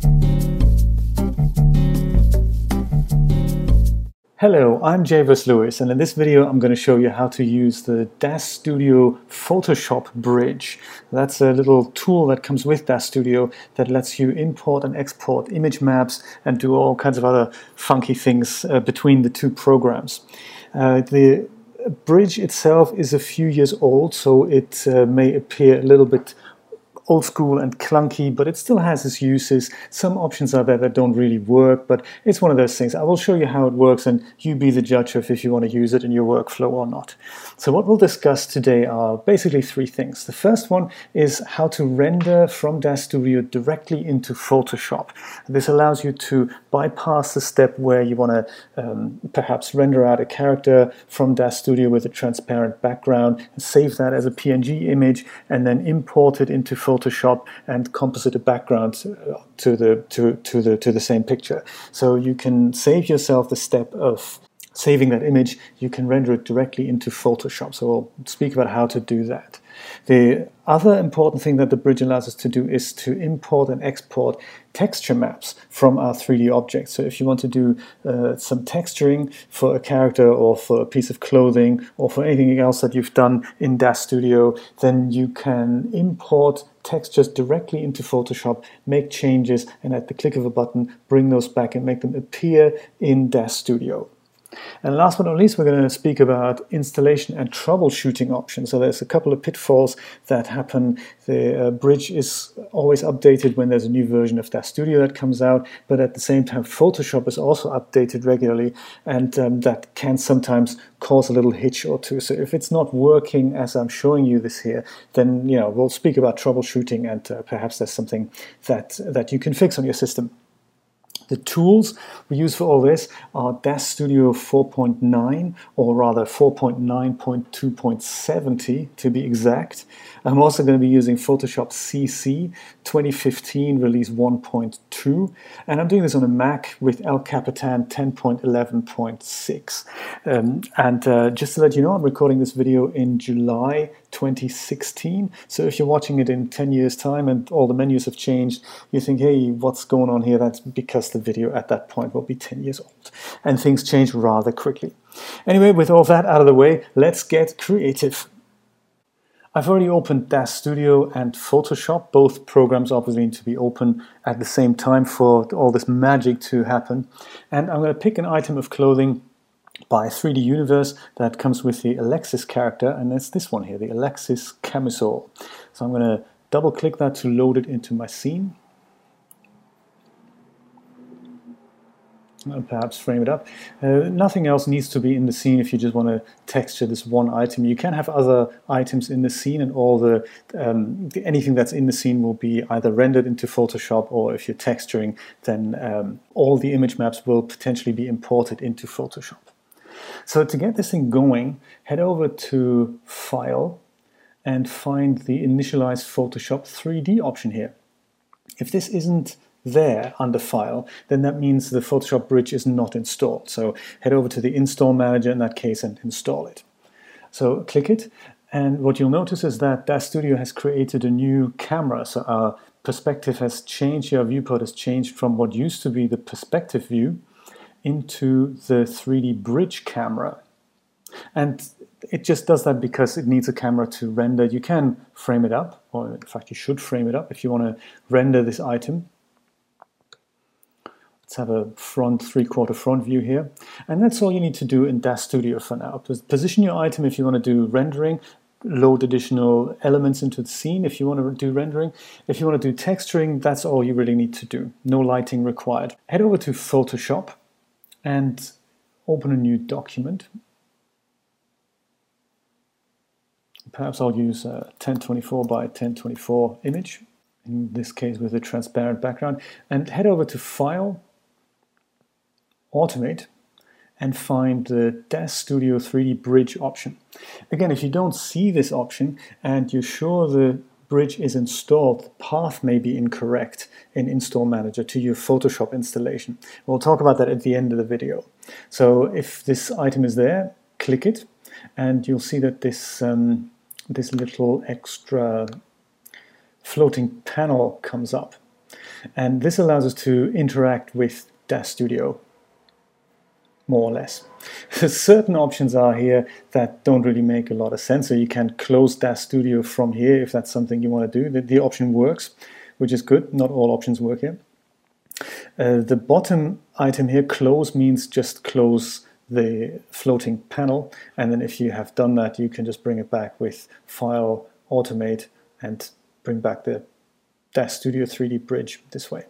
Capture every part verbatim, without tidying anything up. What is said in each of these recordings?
Hello, I'm Javers Lewis, and in this video I'm going to show you how to use the DAZ Studio Photoshop Bridge. That's a little tool that comes with DAZ Studio that lets you import and export image maps and do all kinds of other funky things uh, between the two programs. Uh, the bridge itself is a few years old, so it uh, may appear a little bit old school and clunky, but it still has its uses. Some options are there that don't really work, but it's one of those things. I will show you how it works, and you be the judge of if you want to use it in your workflow or not. So what we'll discuss today are basically three things. The first one is how to render from DAZ Studio directly into Photoshop. This allows you to bypass the step where you want to um, perhaps render out a character from DAZ Studio with a transparent background, and save that as a P N G image, and then import it into Photoshop Photoshop and composite a background to the to to the to the same picture. So you can save yourself the step of saving that image. You can render it directly into Photoshop. So we'll speak about how to do that. The other important thing that the bridge allows us to do is to import and export texture maps from our three D objects. So if you want to do uh, some texturing for a character or for a piece of clothing or for anything else that you've done in DAZ Studio, then you can import textures directly into Photoshop, make changes, and at the click of a button, bring those back and make them appear in DAZ Studio. And last but not least, we're going to speak about installation and troubleshooting options. So there's a couple of pitfalls that happen. The uh, bridge is always updated when there's a new version of DAZ Studio that comes out, but at the same time Photoshop is also updated regularly, and um, that can sometimes cause a little hitch or two. So if it's not working as I'm showing you this here, then you know we'll speak about troubleshooting, and uh, perhaps there's something that, that you can fix on your system. The tools we use for all this are DAZ Studio four point nine, or rather four point nine point two point seven zero to be exact. I'm also going to be using Photoshop C C twenty fifteen release one point two, and I'm doing this on a Mac with El Capitan ten point eleven point six. Um, and uh, just to let you know, I'm recording this video in July twenty sixteen, so if you're watching it in ten years time and all the menus have changed, you think, hey, what's going on here? That's because the video at that point will be ten years old, and things change rather quickly. Anyway, with all that out of the way, let's get creative. I've already opened DAZ Studio and Photoshop. Both programs obviously need to be open at the same time for all this magic to happen. And I'm going to pick an item of clothing by three D Universe that comes with the Alexis character, and that's this one here, the Alexis camisole. So I'm going to double click that to load it into my scene. And perhaps frame it up. Uh, nothing else needs to be in the scene if you just want to texture this one item. You can have other items in the scene, and all the, um, the anything that's in the scene will be either rendered into Photoshop, or if you're texturing, then um, all the image maps will potentially be imported into Photoshop. So to get this thing going, head over to File and find the Initialize Photoshop three D option here. If this isn't there under File, then that means the Photoshop Bridge is not installed. So head over to the Install Manager in that case and install it. So click it, and what you'll notice is that DAZ Studio has created a new camera. So our perspective has changed, our viewport has changed from what used to be the perspective view into the three D bridge camera. And it just does that because it needs a camera to render. You can frame it up, or in fact you should frame it up if you want to render this item. Let's have a front, three-quarter front view here. And that's all you need to do in DAZ Studio for now. Position your item if you want to do rendering, load additional elements into the scene if you want to do rendering. If you want to do texturing, that's all you really need to do. No lighting required. Head over to Photoshop and open a new document. Perhaps I'll use a ten twenty-four by ten twenty-four image, in this case with a transparent background, and head over to File, Automate, and find the DAZ Studio three D Bridge option. Again, if you don't see this option and you're sure the bridge is installed, the path may be incorrect in Install Manager to your Photoshop installation. We'll talk about that at the end of the video. So if this item is there, click it, and you'll see that this, um, this little extra floating panel comes up. And this allows us to interact with Dash Studio, more or less. Certain options are here that don't really make a lot of sense. So you can close Dash Studio from here if that's something you want to do. The, the option works, which is good. Not all options work here. Uh, the bottom item here, close, means just close the floating panel. And then if you have done that, you can just bring it back with File, Automate, and bring back the Dash Studio three D bridge this way.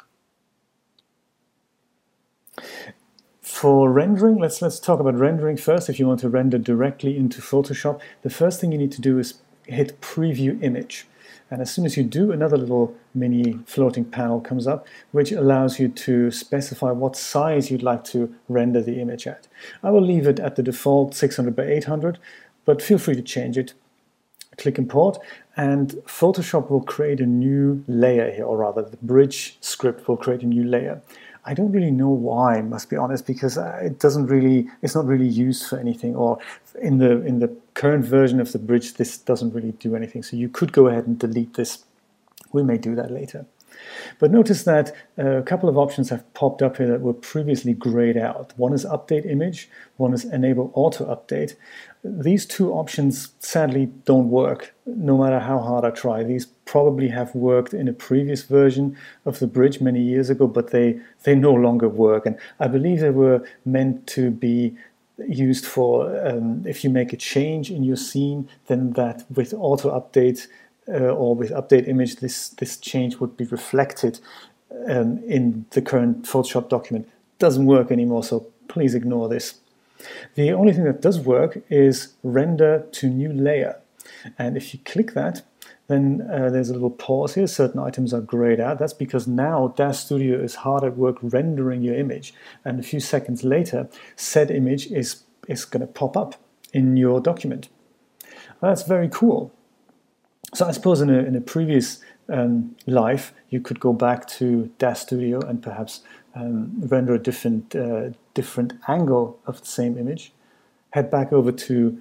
For rendering, let's let's talk about rendering first. If you want to render directly into Photoshop, the first thing you need to do is hit Preview Image. And as soon as you do, another little mini floating panel comes up, which allows you to specify what size you'd like to render the image at. I will leave it at the default six hundred by eight hundred, but feel free to change it. Click Import, and Photoshop will create a new layer here, or rather the bridge script will create a new layer. I don't really know why, must be honest, because it doesn't really, it's not really used for anything, or in the in the current version of the bridge, this doesn't really do anything. So you could go ahead and delete this. We may do that later. But notice that a couple of options have popped up here that were previously grayed out. One is Update Image, one is Enable Auto Update. These two options sadly don't work, no matter how hard I try. These probably have worked in a previous version of the bridge many years ago, but they, they no longer work. And I believe they were meant to be used for um, if you make a change in your scene, then that with Auto Update Uh, or with Update Image, this, this change would be reflected um, in the current Photoshop document. Doesn't work anymore, so please ignore this. The only thing that does work is Render to New Layer. And if you click that, then uh, there's a little pause here. Certain items are grayed out. That's because now Dash Studio is hard at work rendering your image. And a few seconds later, said image is, is going to pop up in your document. That's very cool. So I suppose in a, in a previous um, life, you could go back to Dash Studio and perhaps um, render a different, uh, different angle of the same image, head back over to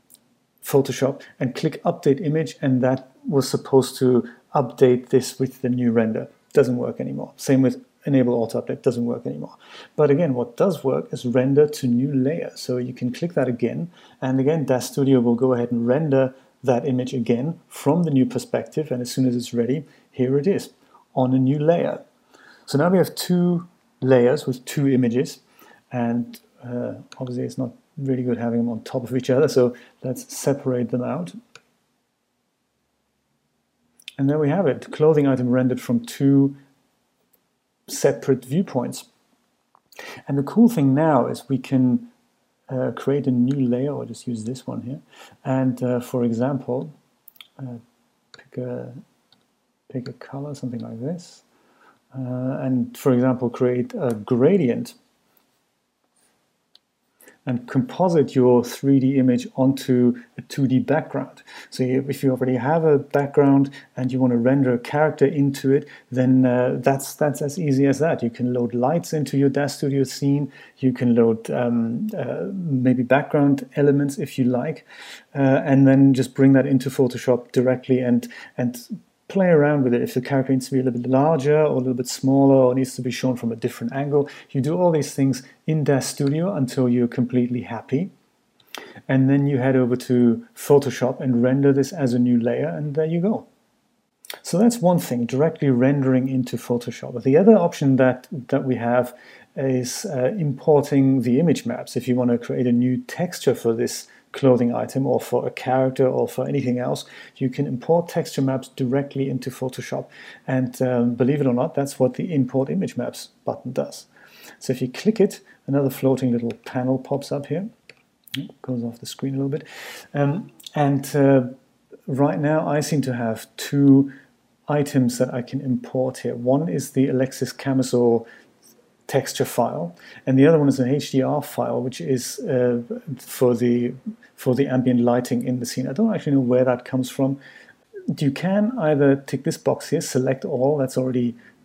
Photoshop and click Update Image, and that was supposed to update this with the new render. Doesn't work anymore. Same with Enable Auto Update, doesn't work anymore. But again, what does work is Render to New Layer. So you can click that again, and again, Dash Studio will go ahead and render that image again from the new perspective, and as soon as it's ready, here it is on a new layer. So now we have two layers with two images, and uh, obviously it's not really good having them on top of each other, so let's separate them out. And there we have it, clothing item rendered from two separate viewpoints. And the cool thing now is we can Uh, create a new layer, or just use this one here, and uh, for example, uh, pick a pick a color, something like this, uh, and for example, create a gradient and composite your three D image onto a two D background. So if you already have a background and you want to render a character into it, then uh, that's that's as easy as that. You can load lights into your Dash Studio scene. You can load um, uh, maybe background elements if you like, uh, and then just bring that into Photoshop directly and and play around with it. If the character needs to be a little bit larger or a little bit smaller or needs to be shown from a different angle, you do all these things in Dash Studio until you're completely happy. And then you head over to Photoshop and render this as a new layer, and there you go. So that's one thing, directly rendering into Photoshop. The other option that, that we have is uh, importing the image maps. If you want to create a new texture for this clothing item or for a character or for anything else, you can import texture maps directly into Photoshop. And um, believe it or not, that's what the Import Image Maps button does. So if you click it, another floating little panel pops up here. It goes off the screen a little bit. Um, and uh, right now I seem to have two items that I can import here. One is the Alexis Camisole texture file, and the other one is an H D R file, which is uh, for the for the ambient lighting in the scene. I don't actually know where that comes from. You can either tick this box here, select all, that's already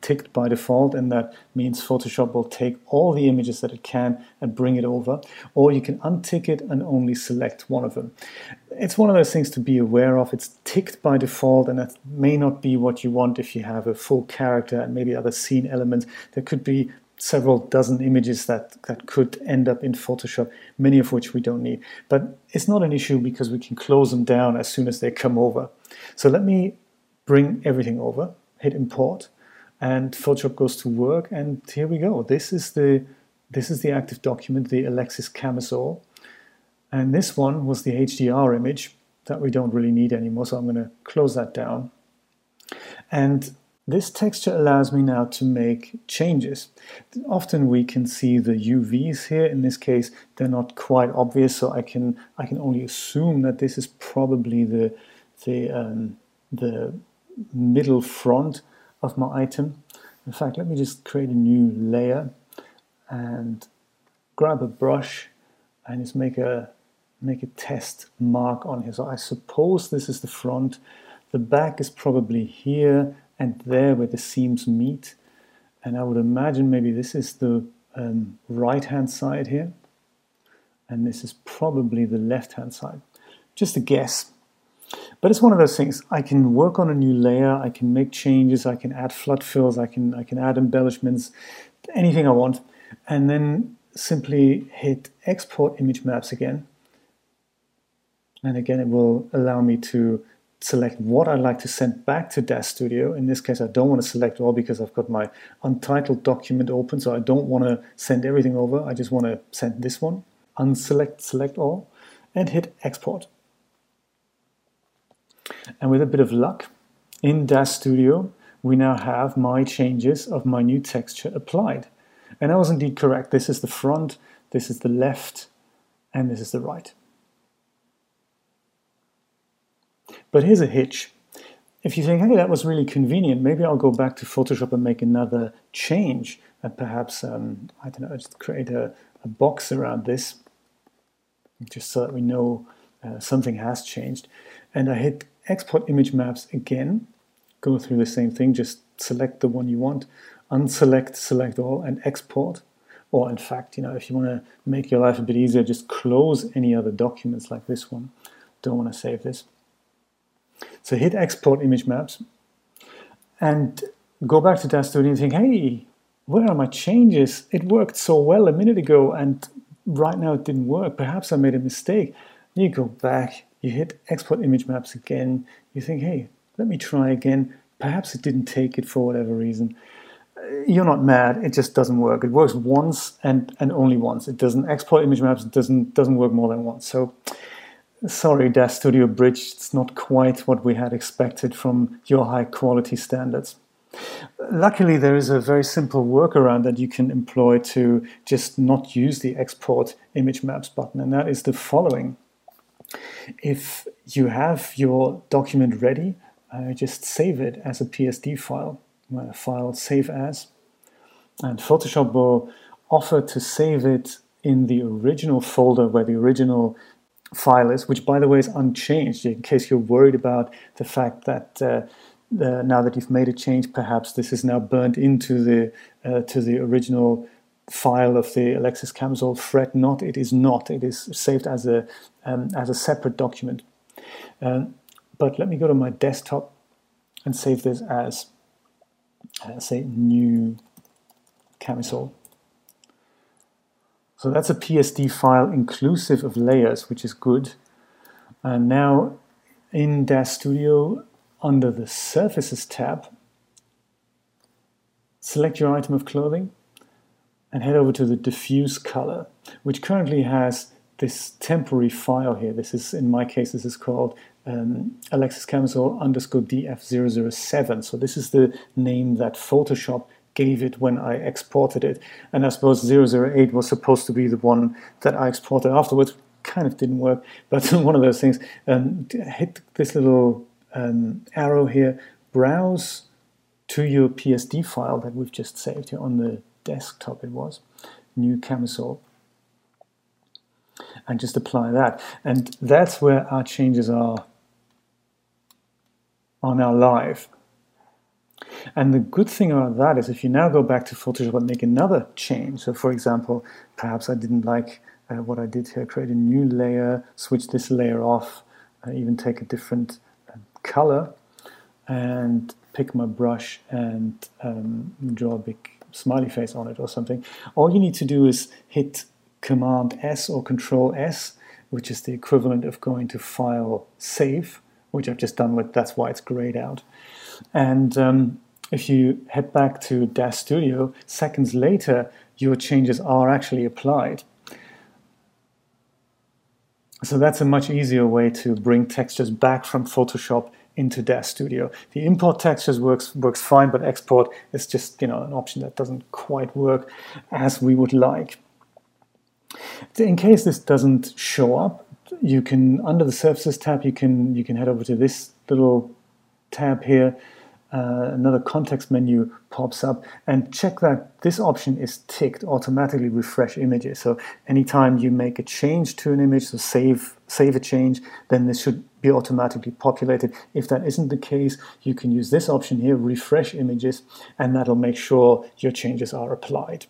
ticked by default, and that means Photoshop will take all the images that it can and bring it over, or you can untick it and only select one of them. It's one of those things to be aware of. It's ticked by default, and that may not be what you want if you have a full character and maybe other scene elements. There could be several dozen images that, that could end up in Photoshop, many of which we don't need. But it's not an issue because we can close them down as soon as they come over. So let me bring everything over, hit import, and Photoshop goes to work, and here we go. This is the, this is the active document, the Alexis camisole. And this one was the H D R image that we don't really need anymore, so I'm going to close that down. And this texture allows me now to make changes. Often we can see the U Vs here. In this case, they're not quite obvious, so I can I can only assume that this is probably the the um, the middle front of my item. In fact, let me just create a new layer and grab a brush and just make a make a test mark on here. So I suppose this is the front. The back is probably here and there where the seams meet, and I would imagine maybe this is the um, right hand side here, and this is probably the left hand side. Just a guess, but it's one of those things. I can work on a new layer, I can make changes, I can add flood fills, I can I can add embellishments, anything I want, and then simply hit export image maps again, and again it will allow me to select what I'd like to send back to DAZ Studio. In this case, I don't want to select all because I've got my untitled document open, so I don't want to send everything over. I just want to send this one. Unselect, select all, and hit export. And with a bit of luck, in DAZ Studio, we now have my changes of my new texture applied. And I was indeed correct. This is the front, this is the left, and this is the right. But here's a hitch. If you think, hey, that was really convenient, maybe I'll go back to Photoshop and make another change, and perhaps, um, I don't know, just create a, a box around this, just so that we know uh, something has changed. And I hit export image maps again, go through the same thing, just select the one you want, unselect, select all, and export. Or in fact, you know, if you want to make your life a bit easier, just close any other documents like this one. Don't want to save this. So hit export image maps and go back to DAZ Studio and think, hey, where are my changes? It worked so well a minute ago and right now it didn't work. Perhaps I made a mistake. You go back, you hit export image maps again. You think, hey, let me try again. Perhaps it didn't take it for whatever reason. You're not mad, it just doesn't work. It works once and, and only once. It doesn't export image maps, it doesn't, doesn't work more than once. So sorry, DAZ Studio Bridge, it's not quite what we had expected from your high quality standards. Luckily, there is a very simple workaround that you can employ to just not use the export image maps button, and that is the following. If you have your document ready, uh, just save it as a P S D file, uh, file save as, and Photoshop will offer to save it in the original folder where the original file is, which by the way is unchanged, in case you're worried about the fact that uh, uh, now that you've made a change, perhaps this is now burnt into the uh, to the original file of the Alexis camisole. Fret not, it is not. It is saved as a um, as a separate document. Um, but let me go to my desktop and save this as uh, say new camisole. So that's a P S D file inclusive of layers, which is good. And now in DAZ Studio, under the Surfaces tab, select your item of clothing and head over to the diffuse color, which currently has this temporary file here. This is, in my case, this is called um, Alexis camisole underscore D F zero zero seven. So this is the name that Photoshop gave it when I exported it. And I suppose zero zero eight was supposed to be the one that I exported afterwards. Kind of didn't work, but one of those things. Um, hit this little um, arrow here, browse to your P S D file that we've just saved here on the desktop. It was new camisole, and just apply that. And that's where our changes are, are now live. And the good thing about that is if you now go back to Photoshop and make another change, so for example, perhaps I didn't like uh, what I did here, create a new layer, switch this layer off, uh, even take a different uh, color, and pick my brush and um, draw a big smiley face on it or something. All you need to do is hit Command S or Control S, which is the equivalent of going to File, Save, which I've just done with, that's why it's grayed out. And um, if you head back to DAZ Studio, seconds later, your changes are actually applied. So that's a much easier way to bring textures back from Photoshop into DAZ Studio. The import textures works works fine, but export is just, you know, an option that doesn't quite work as we would like. In case this doesn't show up, you can, under the Surfaces tab, you can you can head over to this little tab here. Uh, another context menu pops up, and check that this option is ticked, automatically refresh images. So anytime you make a change to an image, so save save a change, then this should be automatically populated. If that isn't the case, you can use this option here, refresh images, and that'll make sure your changes are applied.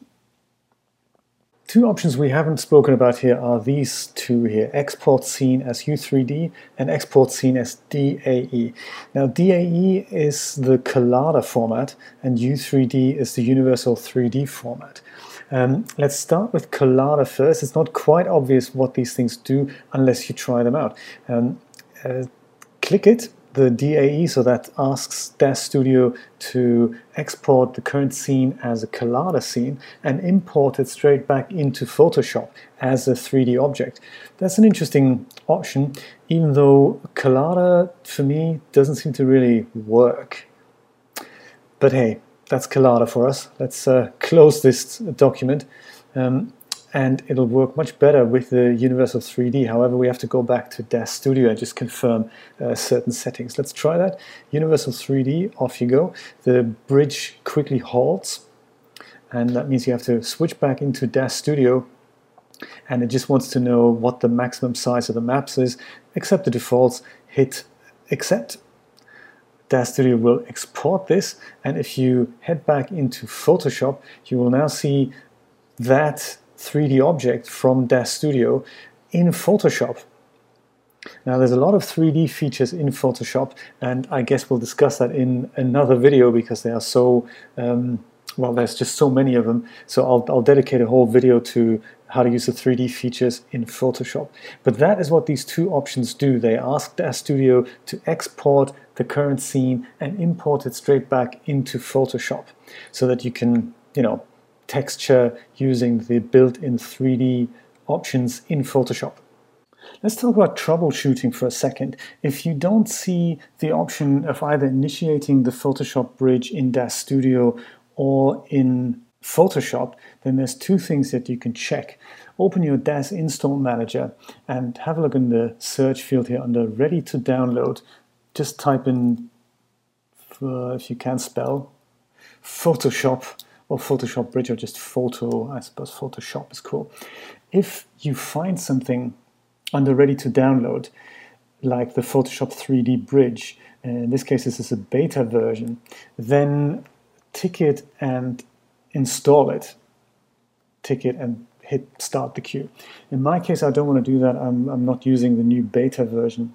Two options we haven't spoken about here are these two here, export scene as U three D and export scene as D A E. Now D A E is the Collada format and U three D is the Universal three D format. Um, let's start with Collada first. It's not quite obvious what these things do unless you try them out. Um, uh, click it, the D A E, so that asks DAZ Studio to export the current scene as a Collada scene and import it straight back into Photoshop as a three D object. That's an interesting option, even though Collada, for me, doesn't seem to really work. But hey, that's Collada for us. Let's uh, close this document. Um, and it'll work much better with the Universal three D. However, we have to go back to DAZ Studio and just confirm uh, certain settings. Let's try that. Universal three D, off you go. The bridge quickly halts, and that means you have to switch back into DAZ Studio, and it just wants to know what the maximum size of the maps is. Accept the defaults, hit accept. DAZ Studio will export this, and if you head back into Photoshop, you will now see that three D object from DAZ Studio in Photoshop. Now there's a lot of three D features in Photoshop, and I guess we'll discuss that in another video because they are so, um, well, there's just so many of them. So I'll, I'll dedicate a whole video to how to use the three D features in Photoshop. But that is what these two options do. They ask DAZ Studio to export the current scene and import it straight back into Photoshop so that you can, you know, texture using the built-in three D options in Photoshop. Let's talk about troubleshooting for a second. If you don't see the option of either initiating the Photoshop bridge in DAZ Studio or in Photoshop, then there's two things that you can check. Open your DAZ Install Manager and have a look in the search field here under Ready to Download. Just type in, uh, if you can spell, Photoshop or Photoshop Bridge, or just Photo. I suppose Photoshop is cool. If you find something under Ready to Download, like the Photoshop three D Bridge, in this case this is a beta version, then tick it and install it. Tick it and hit Start the Queue. In my case, I don't want to do that. I'm, I'm not using the new beta version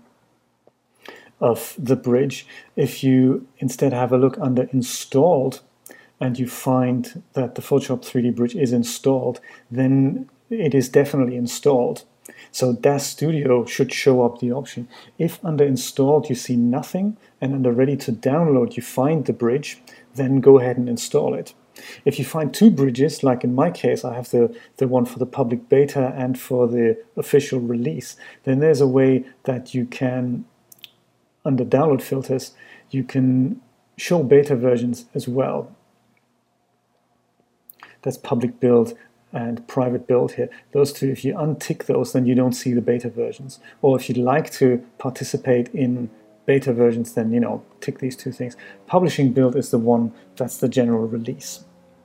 of the bridge. If you instead have a look under Installed, and you find that the Photoshop three D Bridge is installed, then it is definitely installed. So DAZ Studio should show up the option. If under Installed you see nothing, and under Ready to Download you find the bridge, then go ahead and install it. If you find two bridges, like in my case, I have the, the one for the public beta and for the official release, then there's a way that you can, under Download Filters, you can show beta versions as well. That's public build and private build here. Those two, if you untick those, then you don't see the beta versions. Or if you'd like to participate in beta versions, then, you know, tick these two things. Publishing build is the one that's the general release.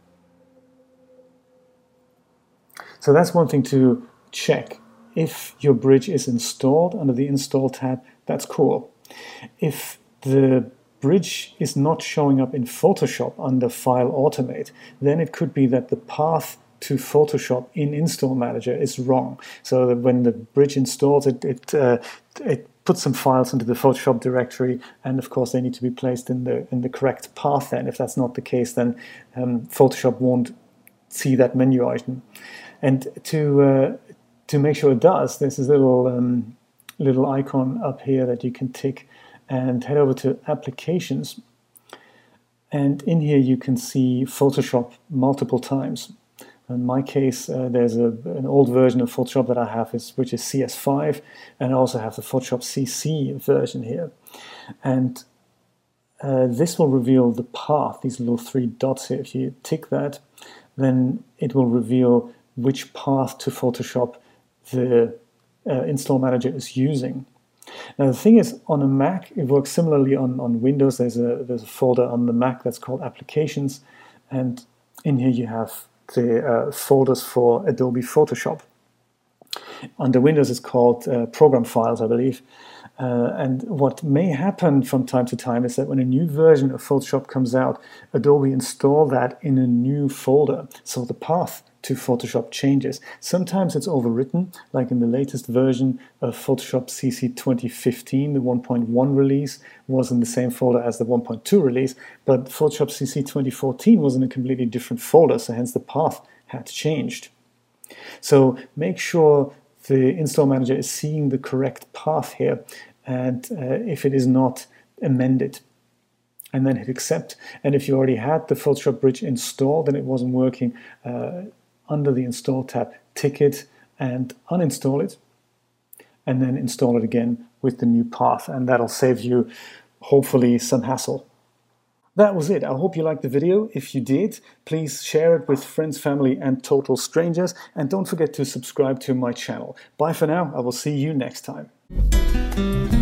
So that's one thing to check. If your bridge is installed under the Install tab, that's cool. If the bridge is not showing up in Photoshop under File Automate, then it could be that the path to Photoshop in Install Manager is wrong. So that when the bridge installs, it it, uh, it puts some files into the Photoshop directory, and of course they need to be placed in the in the correct path. Then, if that's not the case, then um, Photoshop won't see that menu item. And to uh, to make sure it does, there's this little um, little icon up here that you can tick, and head over to Applications. And in here you can see Photoshop multiple times. In my case, uh, there's a, an old version of Photoshop that I have, is, which is C S five, and I also have the Photoshop C C version here. And uh, this will reveal the path, these little three dots here. If you tick that, then it will reveal which path to Photoshop the uh, Install Manager is using. Now the thing is, on a Mac, it works similarly on, on Windows. There's a, there's a folder on the Mac that's called Applications, and in here you have the uh, folders for Adobe Photoshop. Under Windows it's called uh, Program Files, I believe. Uh, and what may happen from time to time is that when a new version of Photoshop comes out, Adobe install that in a new folder. So the path to Photoshop changes. Sometimes it's overwritten, like in the latest version of Photoshop C C twenty fifteen, the one point one release was in the same folder as the one point two release, but Photoshop C C twenty fourteen was in a completely different folder, so hence the path had changed. So make sure the Install Manager is seeing the correct path here, and uh, if it is not, amend it. And then hit accept. And if you already had the Photoshop Bridge installed and it wasn't working, uh, under the Install tab, tick it and uninstall it, and then install it again with the new path, and that'll save you, hopefully, some hassle. That was it. I hope you liked the video. If you did, please share it with friends, family, and total strangers, and don't forget to subscribe to my channel. Bye for now. I will see you next time.